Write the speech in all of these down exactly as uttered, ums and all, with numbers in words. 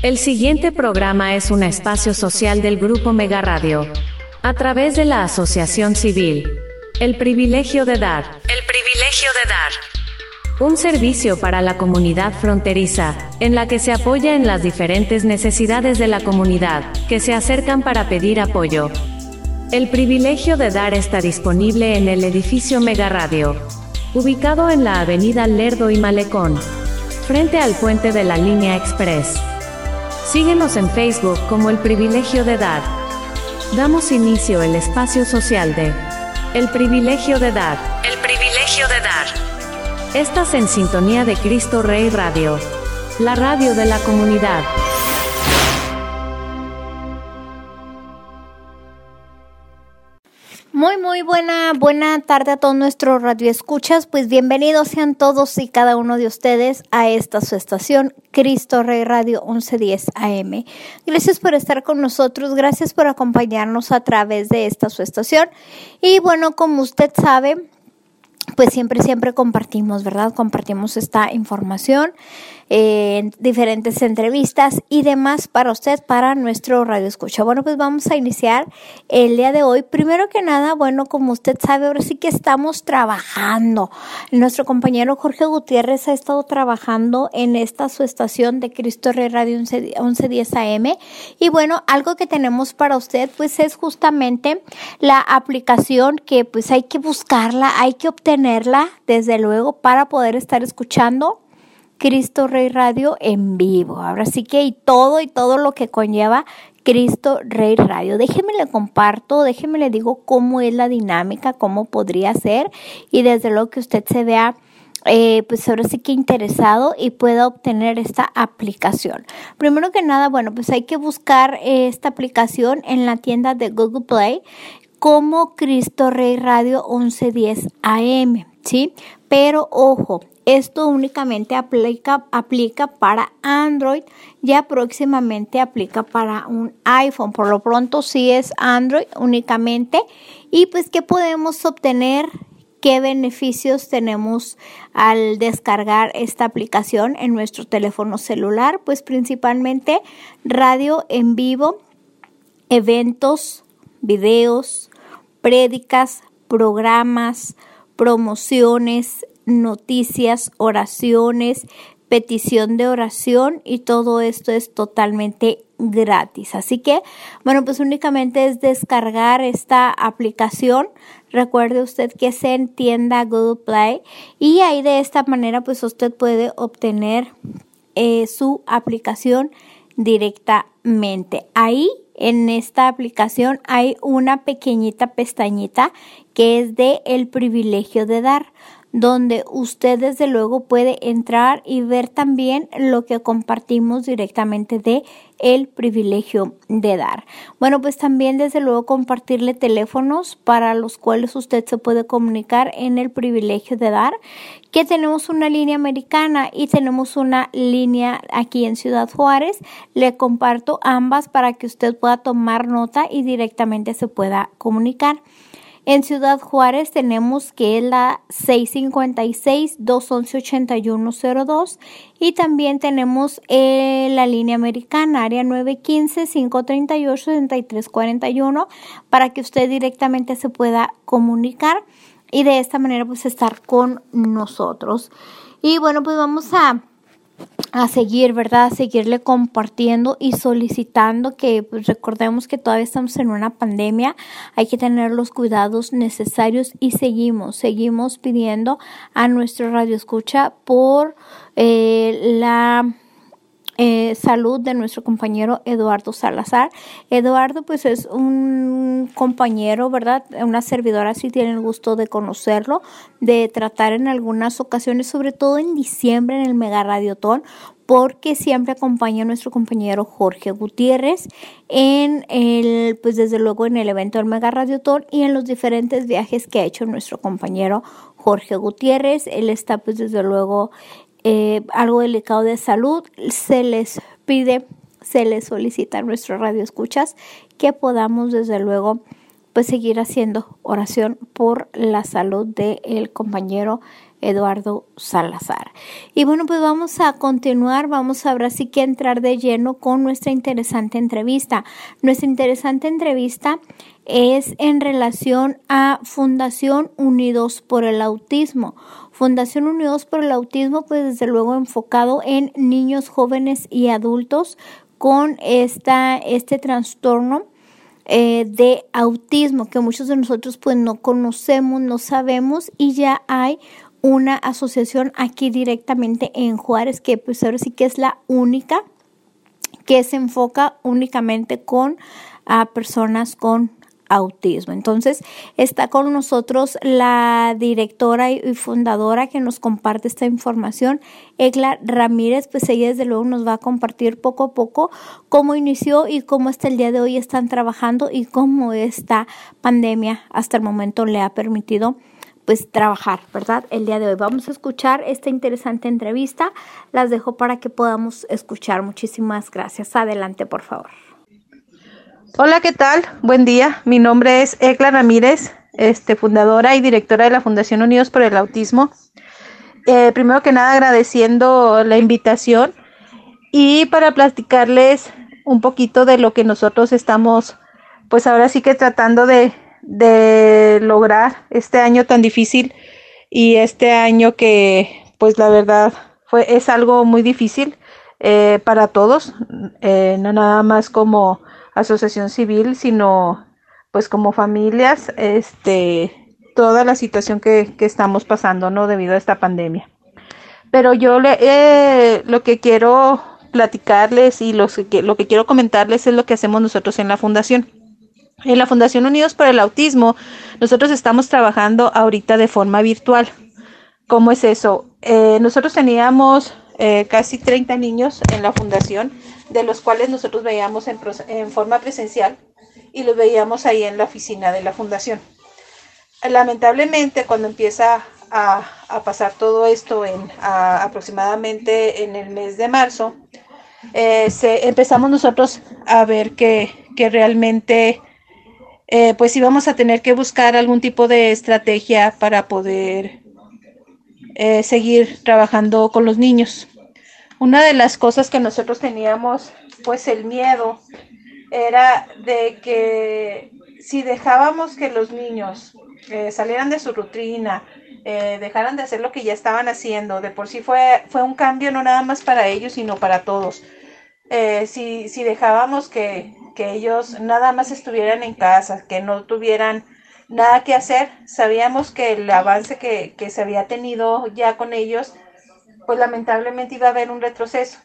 El siguiente programa es un espacio social del Grupo Mega Radio, a través de la Asociación Civil El Privilegio de Dar. El Privilegio de Dar. Un servicio para la comunidad fronteriza, en la que se apoya en las diferentes necesidades de la comunidad, que se acercan para pedir apoyo. El Privilegio de Dar está disponible en el edificio Mega Radio, ubicado en la avenida Lerdo y Malecón, frente al puente de la Línea Express. Síguenos en Facebook como El Privilegio de Dar. Damos inicio al espacio social de El Privilegio de Dar. El Privilegio de Dar. Estás en sintonía de Cristo Rey Radio, la radio de la comunidad. Muy, muy buena, buena tarde a todos nuestros radioescuchas. Pues bienvenidos sean todos y cada uno de ustedes a esta su estación, Cristo Rey Radio once diez A M. Gracias por estar con nosotros, gracias por acompañarnos a través de esta su estación. Y bueno, como usted sabe, pues siempre, siempre compartimos, ¿verdad? Compartimos esta información eh, en diferentes entrevistas y demás para usted, para nuestro radio escucha. Bueno, pues vamos a iniciar el día de hoy. Primero que nada, bueno, como usted sabe, ahora sí que estamos trabajando. Nuestro compañero Jorge Gutiérrez ha estado trabajando en esta su estación de Cristo Rey Radio once diez A M. Y bueno, algo que tenemos para usted, pues es justamente la aplicación que pues hay que buscarla, hay que obtenerla, desde luego, para poder estar escuchando Cristo Rey Radio en vivo. Ahora sí que y todo y todo lo que conlleva Cristo Rey Radio. Déjeme le comparto, déjeme le digo cómo es la dinámica, cómo podría ser y desde luego que usted se vea eh, pues ahora sí que interesado y pueda obtener esta aplicación. Primero que nada, bueno, pues hay que buscar eh, esta aplicación en la tienda de Google Play como Cristo Rey Radio once diez A M, ¿sí? Pero ojo, esto únicamente aplica, aplica para Android, ya próximamente aplica para un iPhone. Por lo pronto sí es Android únicamente. Y pues, ¿qué podemos obtener? ¿Qué beneficios tenemos al descargar esta aplicación en nuestro teléfono celular? Pues principalmente radio en vivo, eventos, videos, prédicas, programas, promociones, noticias, oraciones, petición de oración y todo esto es totalmente gratis. Así que, bueno, pues únicamente es descargar esta aplicación. Recuerde usted que se entienda Google Play y ahí de esta manera pues usted puede obtener eh, su aplicación directamente. Ahí en esta aplicación hay una pequeñita pestañita que es de El Privilegio de Dar, donde usted desde luego puede entrar y ver también lo que compartimos directamente de El Privilegio de Dar. Bueno, pues también desde luego compartirle teléfonos para los cuales usted se puede comunicar en El Privilegio de Dar, que tenemos una línea americana y tenemos una línea aquí en Ciudad Juárez. Le comparto ambas para que usted pueda tomar nota y directamente se pueda comunicar. En Ciudad Juárez tenemos que es la seis cinco seis, dos once, ochenta y uno cero dos y también tenemos eh, la línea americana, área nueve uno cinco, cinco tres ocho, setenta y tres cuarenta y uno para que usted directamente se pueda comunicar y de esta manera pues estar con nosotros. Y bueno, pues vamos a a seguir, ¿verdad? A seguirle compartiendo y solicitando que pues, recordemos que todavía estamos en una pandemia, hay que tener los cuidados necesarios y seguimos, seguimos pidiendo a nuestro radio escucha por eh, la Eh, salud de nuestro compañero Eduardo Salazar. Eduardo pues es un compañero, ¿verdad? Una servidora, si tiene el gusto de conocerlo, de tratar en algunas ocasiones, sobre todo en diciembre en el Mega Radiotón, porque siempre acompaña a nuestro compañero Jorge Gutiérrez en el, pues desde luego en el evento del Mega Radiotón y en los diferentes viajes que ha hecho nuestro compañero Jorge Gutiérrez. Él está pues desde luego Eh, algo delicado de salud, se les pide, se les solicita a nuestro radio escuchas que podamos desde luego pues seguir haciendo oración por la salud del compañero Eduardo Salazar. Y bueno, pues vamos a continuar, vamos ahora sí que entrar de lleno con nuestra interesante entrevista. Nuestra interesante entrevista es en relación a Fundación Unidos por el Autismo. Fundación Unidos por el Autismo, pues desde luego enfocado en niños, jóvenes y adultos con esta, este trastorno eh, de autismo que muchos de nosotros pues no conocemos, no sabemos, y ya hay una asociación aquí directamente en Juárez que pues ahora sí que es la única que se enfoca únicamente con a personas con autismo. Entonces está con nosotros la directora y fundadora que nos comparte esta información, Egla Ramírez. Pues ella desde luego nos va a compartir poco a poco cómo inició y cómo hasta el día de hoy están trabajando y cómo esta pandemia hasta el momento le ha permitido pues trabajar, ¿verdad? El día de hoy vamos a escuchar esta interesante entrevista. Las dejo para que podamos escuchar. Muchísimas gracias. Adelante, por favor. Hola, ¿qué tal? Buen día. Mi nombre es Egla Ramírez, este, fundadora y directora de la Fundación Unidos por el Autismo. Eh, primero que nada, agradeciendo la invitación y para platicarles un poquito de lo que nosotros estamos, pues ahora sí que tratando de de lograr este año tan difícil y este año que pues la verdad fue es algo muy difícil eh, para todos, eh, no nada más como asociación civil, sino pues como familias, este toda la situación que, que estamos pasando, ¿no? Debido a esta pandemia. Pero yo le, eh, lo que quiero platicarles y los que, lo que quiero comentarles es lo que hacemos nosotros en la fundación. En la Fundación Unidos por el Autismo, nosotros estamos trabajando ahorita de forma virtual. ¿Cómo es eso? Eh, nosotros teníamos eh, casi treinta niños en la fundación, de los cuales nosotros veíamos en, en forma presencial y los veíamos ahí en la oficina de la fundación. Lamentablemente, cuando empieza a, a pasar todo esto en a, aproximadamente en el mes de marzo, eh, se, empezamos nosotros a ver que, que realmente Eh, pues íbamos a tener que buscar algún tipo de estrategia para poder eh, seguir trabajando con los niños. Una de las cosas que nosotros teníamos, pues el miedo, era de que si dejábamos que los niños eh, salieran de su rutina, eh, dejaran de hacer lo que ya estaban haciendo, de por sí fue, fue un cambio no nada más para ellos, sino para todos. Eh, si, si dejábamos que que ellos nada más estuvieran en casa, que no tuvieran nada que hacer, sabíamos que el avance que, que se había tenido ya con ellos, pues lamentablemente iba a haber un retroceso.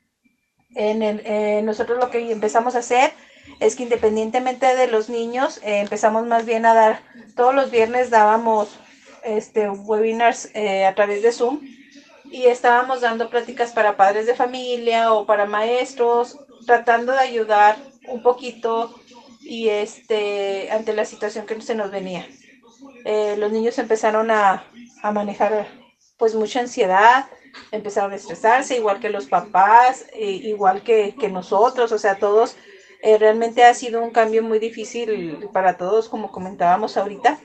En el, eh, nosotros lo que empezamos a hacer es que independientemente de los niños, eh, empezamos más bien a dar, todos los viernes dábamos este, webinars eh, a través de Zoom y estábamos dando pláticas para padres de familia o para maestros, tratando de ayudar un poquito y este ante la situación que se nos venía. Eh, los niños empezaron a, a manejar pues mucha ansiedad, empezaron a estresarse, igual que los papás, eh, igual que, que nosotros, o sea, todos, eh, realmente ha sido un cambio muy difícil para todos, como comentábamos ahorita,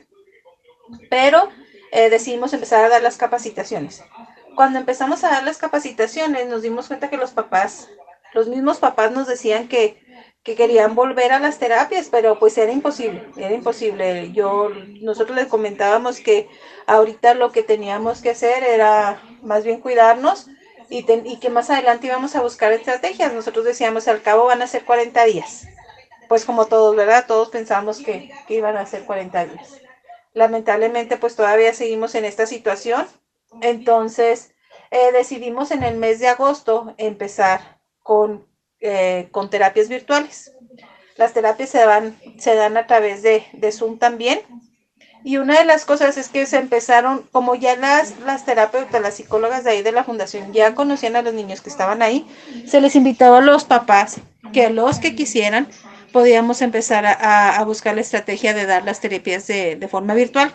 pero eh, decidimos empezar a dar las capacitaciones. Cuando empezamos a dar las capacitaciones, nos dimos cuenta que los papás, los mismos papás nos decían que que querían volver a las terapias, pero pues era imposible, era imposible. Yo, nosotros les comentábamos que ahorita lo que teníamos que hacer era más bien cuidarnos y, ten, y que más adelante íbamos a buscar estrategias. Nosotros decíamos, al cabo van a ser cuarenta días. Pues como todos, ¿verdad? Todos pensábamos que, que iban a ser cuarenta días. Lamentablemente, pues todavía seguimos en esta situación. Entonces, eh, decidimos en el mes de agosto empezar con Eh, con terapias virtuales. Las terapias se dan, se dan a través de, de Zoom también. Y una de las cosas es que se empezaron, como ya las, las terapeutas, las psicólogas de ahí de la fundación ya conocían a los niños que estaban ahí, se les invitaba a los papás que los que quisieran podíamos empezar a, a buscar la estrategia de dar las terapias de, de forma virtual.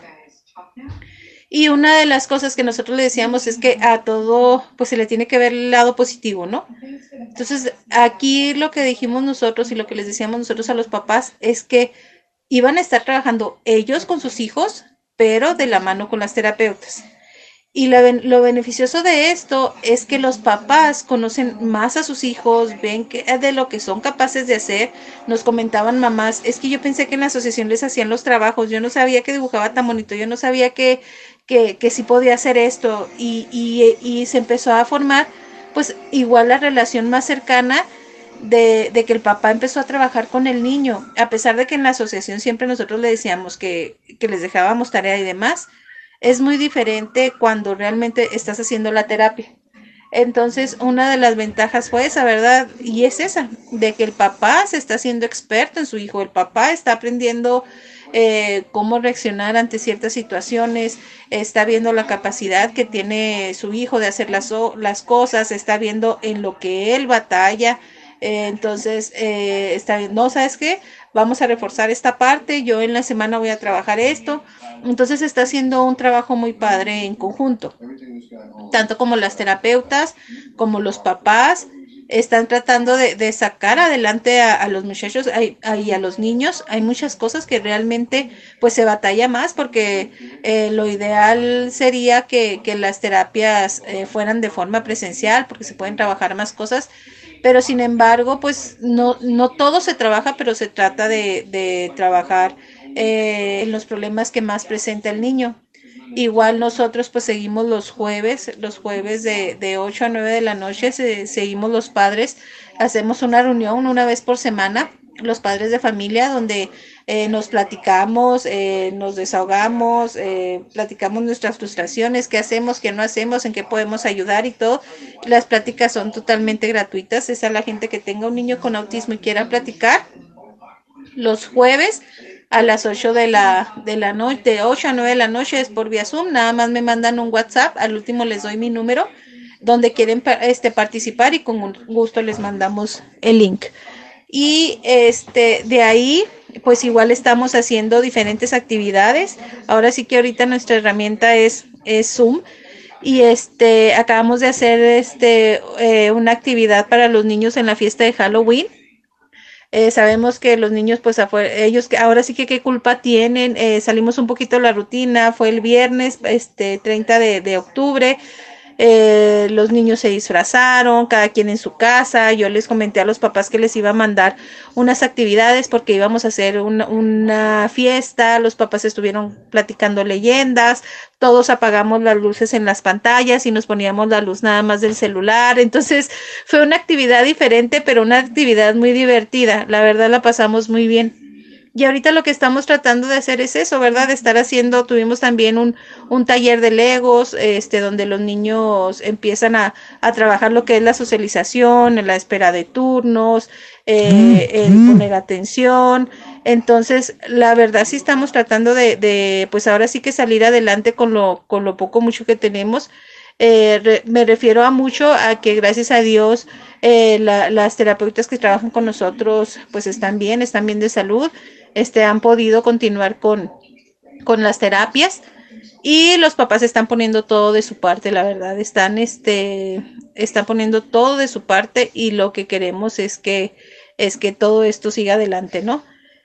Y una de las cosas que nosotros le decíamos es que a todo pues se le tiene que ver el lado positivo, ¿no? Entonces aquí lo que dijimos nosotros y lo que les decíamos nosotros a los papás es que iban a estar trabajando ellos con sus hijos, pero de la mano con las terapeutas. y la, lo beneficioso de esto es que los papás conocen más a sus hijos, ven que de lo que son capaces de hacer. Nos comentaban mamás, es que yo pensé que en la asociación les hacían los trabajos, yo no sabía que dibujaba tan bonito, yo no sabía que, que, que sí podía hacer esto, y, y, y se empezó a formar pues igual la relación más cercana de, de que el papá empezó a trabajar con el niño, a pesar de que en la asociación siempre nosotros le decíamos que, que les dejábamos tarea y demás. Es muy diferente cuando realmente estás haciendo la terapia. Entonces, una de las ventajas fue esa, ¿verdad? Y es esa, de que el papá se está haciendo experto en su hijo, el papá está aprendiendo eh, cómo reaccionar ante ciertas situaciones, está viendo la capacidad que tiene su hijo de hacer las, las cosas, está viendo en lo que él batalla. Eh, entonces, eh, está bien, no, ¿sabes qué? Vamos a reforzar esta parte, yo en la semana voy a trabajar esto. Entonces está haciendo un trabajo muy padre en conjunto. Tanto como las terapeutas, como los papás, están tratando de, de sacar adelante a, a los muchachos y a, a, a los niños. Hay muchas cosas que realmente pues se batalla más, porque eh, lo ideal sería que, que las terapias eh, fueran de forma presencial, porque se pueden trabajar más cosas. Pero sin embargo, pues no, no todo se trabaja, pero se trata de, de trabajar eh, en los problemas que más presenta el niño. Igual nosotros pues seguimos los jueves, los jueves de, de ocho a nueve de la noche, se, seguimos los padres, hacemos una reunión una vez por semana, los padres de familia, donde eh, nos platicamos, eh, nos desahogamos, eh, platicamos nuestras frustraciones, qué hacemos, qué no hacemos, en qué podemos ayudar y todo. Las pláticas son totalmente gratuitas, es a la gente que tenga un niño con autismo y quiera platicar. Los jueves a las ocho de la, de la noche, de ocho a nueve de la noche es por vía Zoom, nada más me mandan un WhatsApp, al último les doy mi número, donde quieren este, participar y con gusto les mandamos el link. Y este de ahí pues igual estamos haciendo diferentes actividades. Ahora sí que ahorita nuestra herramienta es, es Zoom, y este acabamos de hacer este eh, una actividad para los niños en la fiesta de Halloween. Eh, sabemos que los niños pues afuera, ellos que ahora sí que qué culpa tienen. Eh, salimos un poquito de la rutina, fue el viernes este treinta de octubre. Eh, los niños se disfrazaron, cada quien en su casa. Yo les comenté a los papás que les iba a mandar unas actividades porque íbamos a hacer una, una fiesta. Los papás estuvieron platicando leyendas, todos apagamos las luces en las pantallas y nos poníamos la luz nada más del celular. Entonces fue una actividad diferente, pero una actividad muy divertida. La verdad la pasamos muy bien. Y ahorita lo que estamos tratando de hacer es eso, ¿verdad? De estar haciendo, tuvimos también un, un taller de Legos, este, donde los niños empiezan a, a trabajar lo que es la socialización, la espera de turnos, eh, el poner atención. Entonces, la verdad sí estamos tratando de, de, pues ahora sí que salir adelante con lo, con lo poco, mucho que tenemos. Eh, re, me refiero a mucho a que gracias a Dios eh, la, las terapeutas que trabajan con nosotros pues están bien, están bien de salud. Este, han podido continuar con, con las terapias, y los papás están poniendo todo de su parte, la verdad, están, este, están poniendo todo de su parte, y lo que queremos es que, es que todo esto siga adelante, ¿no?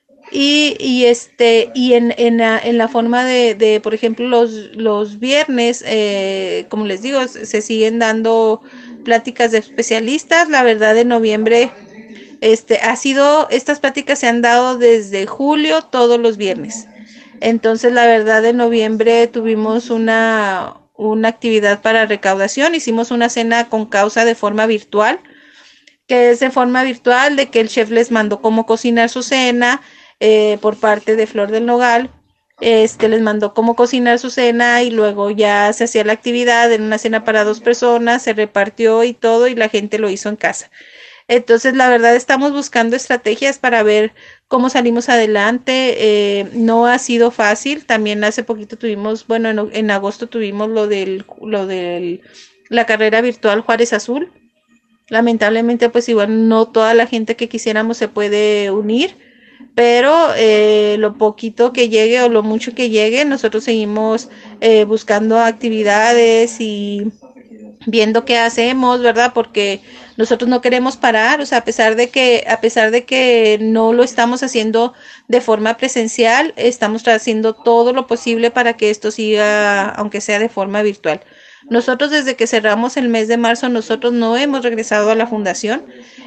Y, y este, y en, en, la, en la forma de, de, por ejemplo, los, los viernes, eh, como les digo, se siguen dando pláticas de especialistas. La verdad, en noviembre, Este, ha sido, estas pláticas se han dado desde julio todos los viernes. Entonces, la verdad, en noviembre tuvimos una, una actividad para recaudación. Hicimos una cena con causa de forma virtual, que es de forma virtual, de que el chef les mandó cómo cocinar su cena eh, por parte de Flor del Nogal. Este, les mandó cómo cocinar su cena, y luego ya se hacía la actividad en una cena para dos personas, se repartió y todo, y la gente lo hizo en casa. Entonces, la verdad, estamos buscando estrategias para ver cómo salimos adelante. Eh, no ha sido fácil. También hace poquito tuvimos, bueno, en, en agosto tuvimos lo del, lo del, la carrera virtual Juárez Azul. Lamentablemente, pues igual no toda la gente que quisiéramos se puede unir, pero eh, lo poquito que llegue o lo mucho que llegue, nosotros seguimos eh, buscando actividades y viendo qué hacemos, ¿verdad? Porque nosotros no queremos parar, o sea, a pesar de que, a pesar de que no lo estamos haciendo de forma presencial, estamos haciendo todo lo posible para que esto siga, aunque sea de forma virtual. Nosotros desde que cerramos el mes de marzo, nosotros no hemos regresado a la fundación,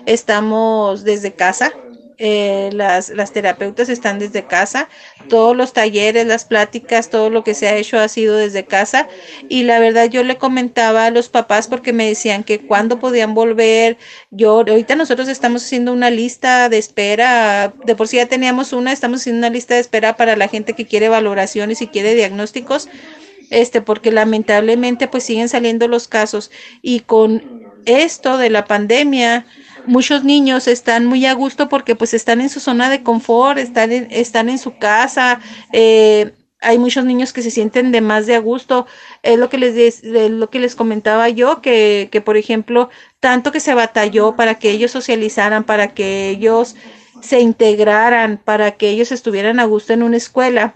estamos desde casa. Eh, las, las terapeutas están desde casa, todos los talleres, las pláticas, todo lo que se ha hecho ha sido desde casa, y la verdad yo le comentaba a los papás porque me decían que cuándo podían volver. Yo ahorita nosotros estamos haciendo una lista de espera, de por sí ya teníamos una, estamos haciendo una lista de espera para la gente que quiere valoraciones y quiere diagnósticos, este porque lamentablemente pues siguen saliendo los casos, y con esto de la pandemia muchos niños están muy a gusto porque pues están en su zona de confort, están en, están en su casa. Eh, hay muchos niños que se sienten de más de a gusto. Es lo que les es lo que les comentaba yo, que, que por ejemplo, tanto que se batalló para que ellos socializaran, para que ellos se integraran, para que ellos estuvieran a gusto en una escuela.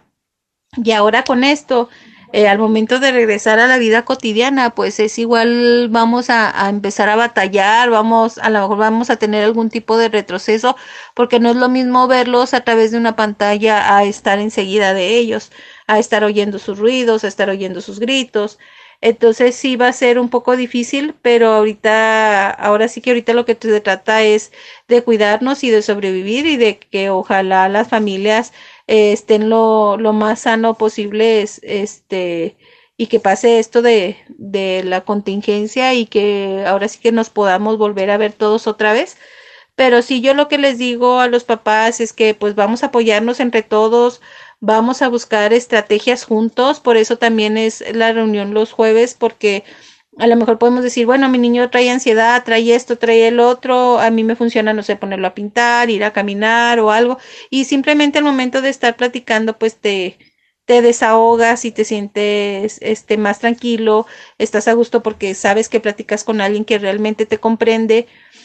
Y ahora con esto, eh, al momento de regresar a la vida cotidiana, pues es igual, vamos a, a empezar a batallar, vamos, a lo mejor vamos a tener algún tipo de retroceso, porque no es lo mismo verlos a través de una pantalla a estar enseguida de ellos, a estar oyendo sus ruidos, a estar oyendo sus gritos. Entonces sí va a ser un poco difícil, pero ahorita, ahora sí que ahorita lo que se trata es de cuidarnos y de sobrevivir, y de que ojalá las familias eh, estén lo, lo más sano posible, es, este, y que pase esto de, de la contingencia, y que ahora sí que nos podamos volver a ver todos otra vez. Pero sí, yo lo que les digo a los papás es que pues vamos a apoyarnos entre todos, vamos a buscar estrategias juntos. Por eso también es la reunión los jueves, porque a lo mejor podemos decir, bueno, mi niño trae ansiedad, trae esto, trae el otro, a mí me funciona, no sé, ponerlo a pintar, ir a caminar o algo, y simplemente al momento de estar platicando, pues te, te desahogas y te sientes este, más tranquilo, estás a gusto porque sabes que platicas con alguien que realmente te comprende.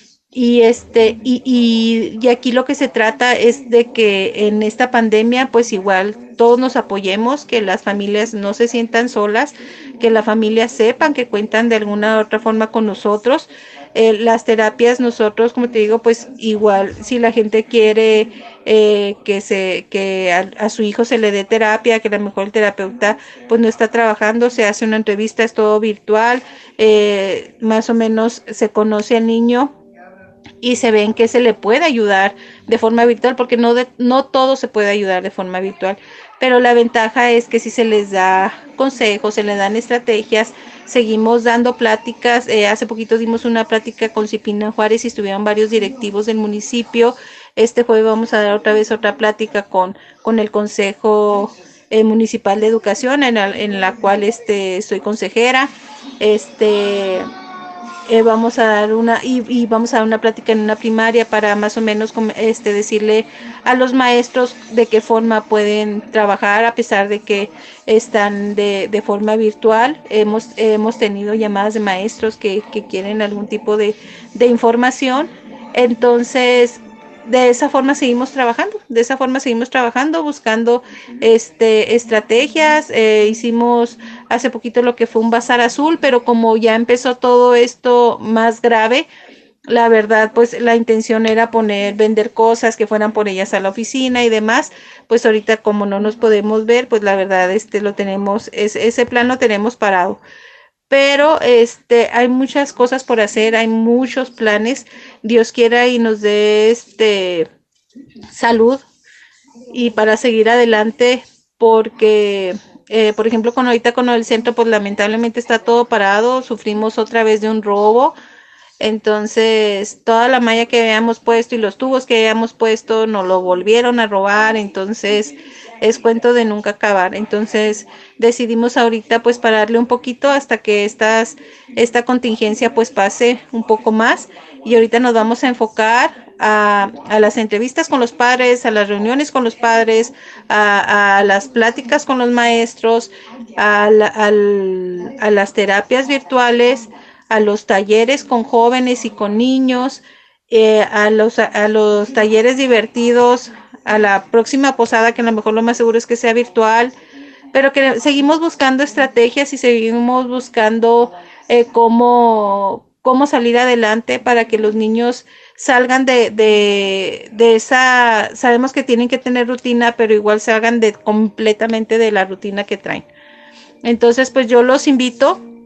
Y este, y, y, y aquí lo que se trata es de que en esta pandemia, pues igual todos nos apoyemos, que las familias no se sientan solas, que las familias sepan que cuentan de alguna u otra forma con nosotros. Eh, las terapias, nosotros, como te digo, pues igual, si la gente quiere eh, que se, que a, a su hijo se le dé terapia, que a lo mejor el terapeuta pues no está trabajando, se hace una entrevista, es todo virtual, eh, más o menos se conoce al niño y se ven que se le puede ayudar de forma virtual, porque no, de, no todo se puede ayudar de forma virtual, pero la ventaja es que si se les da consejos, se les dan estrategias, seguimos dando pláticas. Eh, hace poquito dimos una plática con Cipina Juárez y estuvieron varios directivos del municipio. Este jueves vamos a dar otra vez otra plática con, con el Consejo eh, Municipal de Educación, en la, en la cual este, soy consejera. Este... Eh, vamos a dar una y, y vamos a dar una plática en una primaria para más o menos este decirle a los maestros de qué forma pueden trabajar a pesar de que están de, de forma virtual. Hemos hemos tenido llamadas de maestros que, que quieren algún tipo de, de información. Entonces, de esa forma seguimos trabajando, de esa forma seguimos trabajando, buscando este estrategias. Eh, hicimos hace poquito lo que fue un bazar azul, pero como ya empezó todo esto más grave, la verdad, pues la intención era poner, vender cosas que fueran por ellas a la oficina y demás. Pues ahorita como no nos podemos ver, pues la verdad este lo tenemos, es, ese plan lo tenemos parado. Pero este hay muchas cosas por hacer, hay muchos planes. Dios quiera y nos dé este salud y para seguir adelante, porque eh, por ejemplo con ahorita con el centro pues lamentablemente está todo parado, sufrimos otra vez de un robo. Entonces toda la malla que habíamos puesto y los tubos que habíamos puesto nos lo volvieron a robar. Entonces es cuento de nunca acabar. Entonces decidimos ahorita pues pararle un poquito hasta que estas, esta contingencia pues pase un poco más, y ahorita nos vamos a enfocar a, a las entrevistas con los padres, a las reuniones con los padres, a, a las pláticas con los maestros, a, la, a, a las terapias virtuales, a los talleres con jóvenes y con niños, eh, a los a los talleres divertidos, a la próxima posada que a lo mejor lo más seguro es que sea virtual, pero que seguimos buscando estrategias y seguimos buscando eh, cómo, cómo salir adelante para que los niños salgan de, de, de esa, sabemos que tienen que tener rutina, pero igual salgan de completamente de la rutina que traen. Entonces, pues yo los invito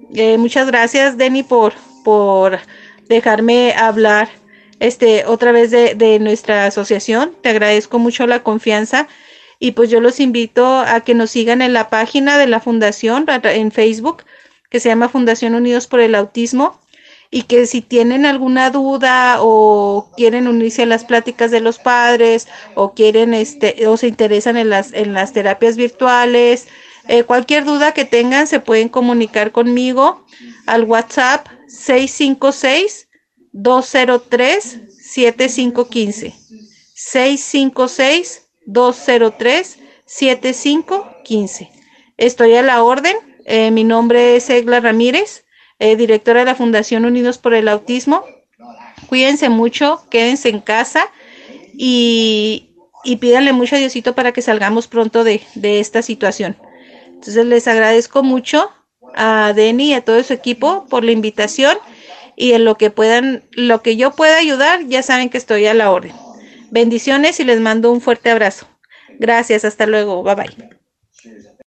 Eh, muchas gracias, Denny, por, por dejarme hablar este, otra vez de, de nuestra asociación. Te agradezco mucho la confianza y pues yo los invito a que nos sigan en la página de la fundación en Facebook, que se llama Fundación Unidos por el Autismo, y que si tienen alguna duda o quieren unirse a las pláticas de los padres o quieren este o se interesan en las en las terapias virtuales, eh, cualquier duda que tengan se pueden comunicar conmigo al WhatsApp seis cinco seis, dos cero tres, siete cinco uno cinco seis cinco seis, dos cero tres, siete cinco uno cinco. Estoy a la orden. Eh, mi nombre es Egla Ramírez, eh, directora de la Fundación Unidos por el Autismo. Cuídense mucho, quédense en casa y, y pídanle mucho a Diosito para que salgamos pronto de, de esta situación. Entonces les agradezco mucho a Denny y a todo su equipo por la invitación y en lo que puedan, lo que yo pueda ayudar, ya saben que estoy a la orden. Bendiciones y les mando un fuerte abrazo. Gracias, hasta luego, bye bye.